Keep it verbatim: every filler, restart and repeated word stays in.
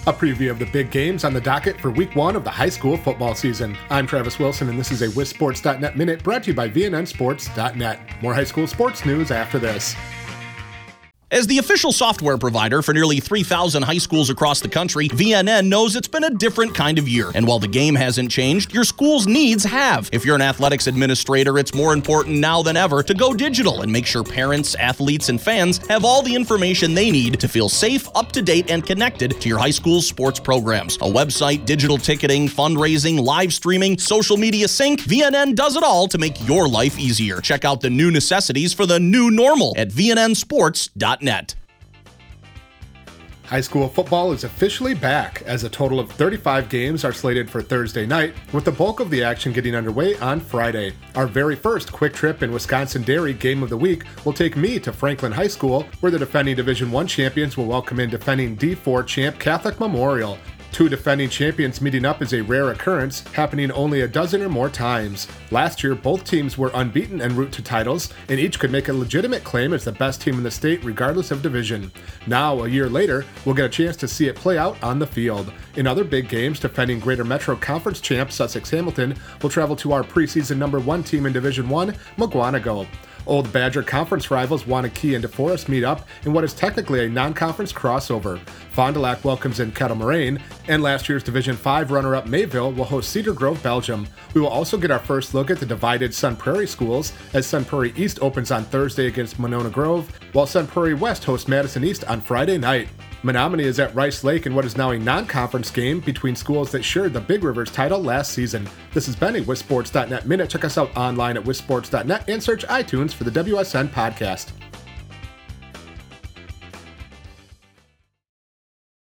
A preview of the big games on the docket for week one of the high school football season. I'm Travis Wilson, and this is a W I S Sports dot net Minute brought to you by V N N Sports dot net. More high school sports news after this. As the official software provider for nearly three thousand high schools across the country, V N N knows it's been a different kind of year. And while the game hasn't changed, your school's needs have. If you're an athletics administrator, it's more important now than ever to go digital and make sure parents, athletes, and fans have all the information they need to feel safe, up-to-date, and connected to your high school's sports programs. A website, digital ticketing, fundraising, live streaming, social media sync, V N N does it all to make your life easier. Check out the new necessities for the new normal at V N N Sports dot net. High school football is officially back as a total of thirty-five games are slated for Thursday night, with the bulk of the action getting underway on Friday. Our very first Quick Trip in Wisconsin Dairy Game of the Week will take me to Franklin High School, where the defending Division one champions will welcome in defending D four champ Catholic Memorial. Two defending champions meeting up is a rare occurrence, happening only a dozen or more times. Last year, both teams were unbeaten en route to titles, and each could make a legitimate claim as the best team in the state regardless of division. Now, a year later, we'll get a chance to see it play out on the field. In other big games, defending Greater Metro Conference champ Sussex Hamilton will travel to our preseason number one team in Division one, Mukwonago. Old Badger Conference rivals Waunakee and DeForest meet up in what is technically a non-conference crossover. Fond du Lac welcomes in Kettle Moraine, and last year's Division five runner-up Mayville will host Cedar Grove, Belgium. We will also get our first look at the divided Sun Prairie schools, as Sun Prairie East opens on Thursday against Monona Grove, while Sun Prairie West hosts Madison East on Friday night. Menominee is at Rice Lake in what is now a non-conference game between schools that shared the Big Rivers title last season. This has been a W I S Sports dot net Minute. Check us out online at W I S Sports dot net and search iTunes for the W S N podcast.